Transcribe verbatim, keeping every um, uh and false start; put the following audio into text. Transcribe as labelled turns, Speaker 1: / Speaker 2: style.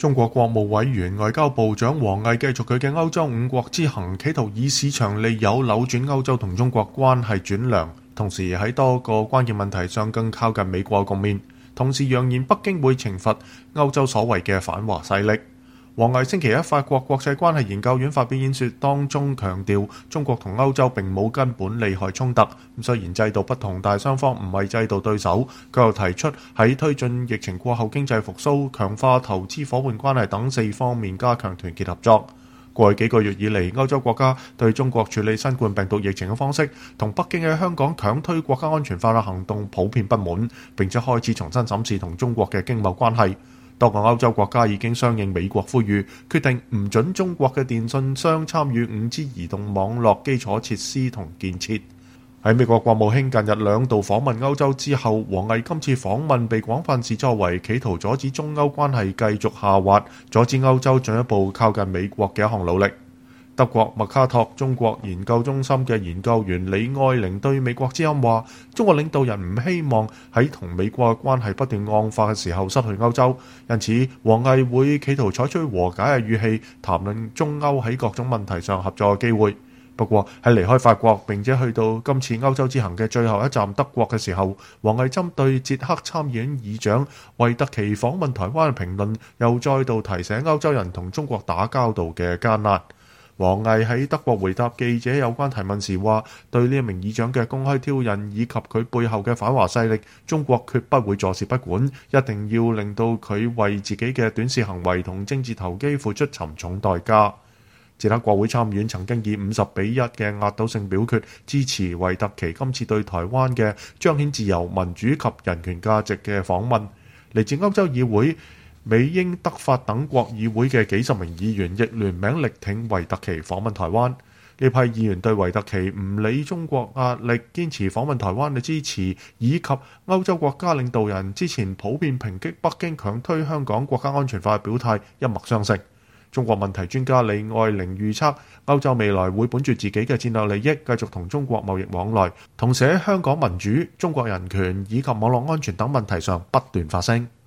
Speaker 1: 中國國務委員外交部長王毅繼續佢嘅歐洲五國之行，企圖以市場利誘扭轉歐洲同中國關係轉涼，同時喺多個關鍵問題上更靠近美國嘅局面，同時揚言北京會懲罰歐洲所謂嘅反華勢力。王毅星期一法國國際關係研究院發表演說當中強調，中國同歐洲並冇根本利害衝突。咁雖然制度不同，但雙方唔係制度對手。佢又提出喺推進疫情過後經濟復甦、強化投資夥伴關係等四方面加強團結合作。過去幾個月以嚟，歐洲國家對中國處理新冠病毒疫情嘅方式同北京喺香港強推國家安全法嘅行動普遍不滿，並且開始重新審視同中國嘅經貿關係。多個歐洲國家已經相應美國呼籲，決定唔准中國嘅電信商參與五 G 移動網絡基礎設施同建設。喺美國國務卿近日兩度訪問歐洲之後，王毅今次訪問被廣泛視作為企圖阻止中歐關係繼續下滑，阻止歐洲進一步靠近美國嘅一項努力。德國麥卡托中國研究中心嘅研究員李愛玲對美國之音話：中國領導人唔希望喺同美國嘅關係不斷惡化嘅時候失去歐洲，因此王毅會企圖採取和解嘅語氣談論中歐喺各種問題上合作嘅機會。不過喺離開法國並且去到今次歐洲之行嘅最後一站德國嘅時候，王毅針對捷克參議院議長維特奇訪問台灣嘅評論，又再度提醒歐洲人同中國打交道嘅艱難。王毅喺德國回答記者有關提問時話：對呢一名議長嘅公開挑釁以及佢背後嘅反華勢力，中國決不會坐視不管，一定要令到佢為自己嘅短視行為同政治投機付出沉重代價。捷克國會參議院曾經以五十比一嘅壓倒性表決支持維特奇今次對台灣嘅彰顯自由、民主及人權價值嘅訪問。嚟自歐洲議會、美英德法等國議會嘅幾十名議員亦聯名力挺維特奇訪問台灣。呢批議員對維特奇唔理中國壓力、堅持訪問台灣嘅支持，以及歐洲國家領導人之前普遍抨擊北京強推香港國家安全法嘅表態一脈相承。中國問題專家李愛玲預測，歐洲未來會本住自己嘅戰略利益，繼續同中國貿易往來，同時喺香港民主、中國人權以及網絡安全等問題上不斷發聲。